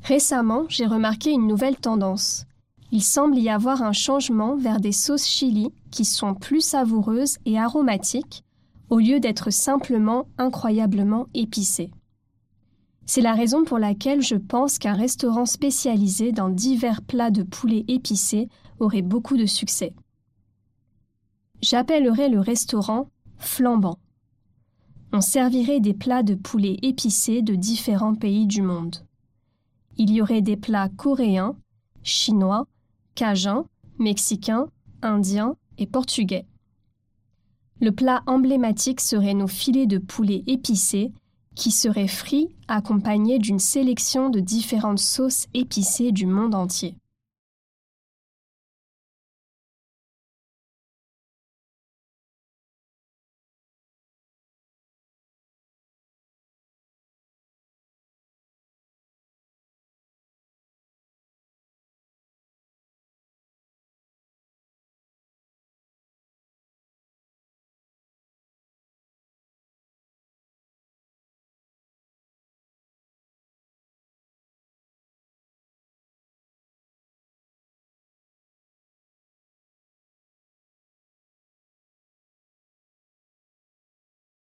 Récemment, j'ai remarqué une nouvelle tendance. Il semble y avoir un changement vers des sauces chili qui sont plus savoureuses et aromatiques au lieu d'être simplement incroyablement épicées. C'est la raison pour laquelle je pense qu'un restaurant spécialisé dans divers plats de poulet épicés aurait beaucoup de succès. J'appellerais le restaurant flambant. On servirait des plats de poulet épicés de différents pays du monde. Il y aurait des plats coréens, chinois, cajuns, mexicains, indiens et portugais. Le plat emblématique serait nos filets de poulet épicés qui seraient frits accompagnés d'une sélection de différentes sauces épicées du monde entier.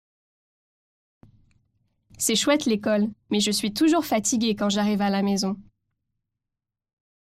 C'est chouette l'école, mais je suis toujours fatiguée quand j'arrive à la maison.